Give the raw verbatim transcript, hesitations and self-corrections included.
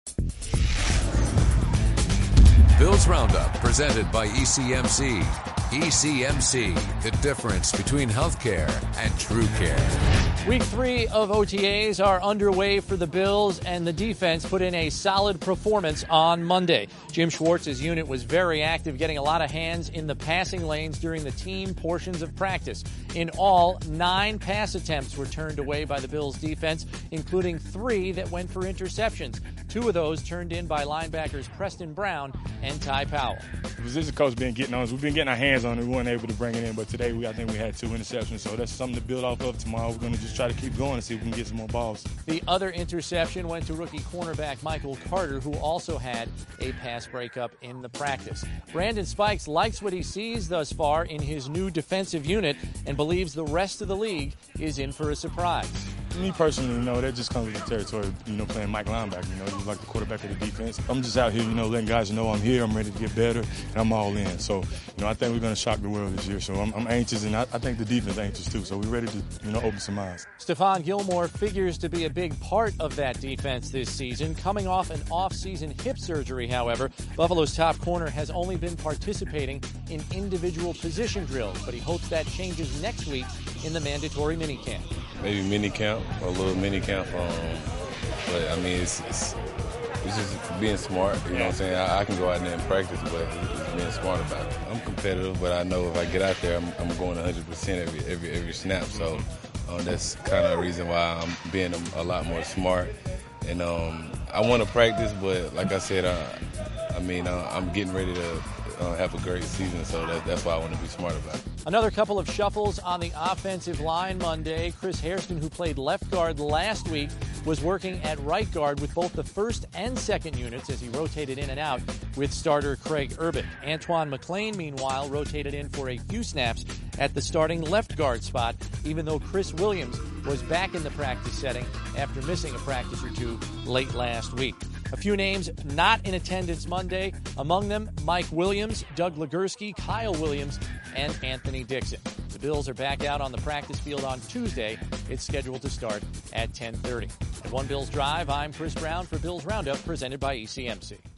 Bills Roundup, presented by E C M C. E C M C, the difference between healthcare and true care. Week three of O T As are underway for the Bills, and the defense put in a solid performance on Monday. Jim Schwartz's unit was very active, getting a lot of hands in the passing lanes during the team portions of practice. In all, nine pass attempts were turned away by the Bills defense, including three that went for interceptions. Two of those turned in by linebackers Preston Brown and Ty Powell. The position coach been getting on us. We've been getting our hands on it. We weren't able to bring it in, but today we, I think we had two interceptions, so that's something to build off of tomorrow. We're going to just try to keep going and see if we can get some more balls. The other interception went to rookie cornerback Michael Carter, who also had a pass breakup in the practice. Brandon Spikes likes what he sees thus far in his new defensive unit and believes the rest of the league is in for a surprise. Me personally, you know, that just comes with the territory, you know, playing Mike linebacker. You know, he's like the quarterback of the defense. I'm just out here, you know, letting guys know I'm here, I'm ready to get better, and I'm all in. So, you know, I think we're going to shock the world this year. So I'm, I'm anxious, and I, I think the defense is anxious too. So we're ready to, you know, open some eyes. Stephon Gilmore figures to be a big part of that defense this season. Coming off an off-season hip surgery, however, Buffalo's top corner has only been participating in individual position drills, but he hopes that changes next week in the mandatory minicamp. Maybe minicamp, or a little minicamp. Um, but, I mean, it's, it's, it's just being smart. You know what I'm saying? I, I can go out there and practice, but it's just being smart about it. I'm competitive, but I know if I get out there, I'm, I'm going one hundred percent every, every, every snap. So um, that's kind of the reason why I'm being a, a lot more smart. And um, I want to practice, but like I said, uh, I mean, uh, I'm getting ready to uh, have a great season, so that, that's why I want to be smart about it. Another couple of shuffles on the offensive line Monday. Chris Hairston, who played left guard last week, was working at right guard with both the first and second units as he rotated in and out with starter Craig Urban. Antoine McLean, meanwhile, rotated in for a few snaps at the starting left guard spot, even though Chris Williams was back in the practice setting after missing a practice or two late last week. A few names not in attendance Monday, among them Mike Williams, Doug Legursky, Kyle Williams, and Anthony Dixon. The Bills are back out on the practice field on Tuesday. It's scheduled to start at ten thirty. At One Bills Drive, I'm Chris Brown for Bills Roundup, presented by E C M C.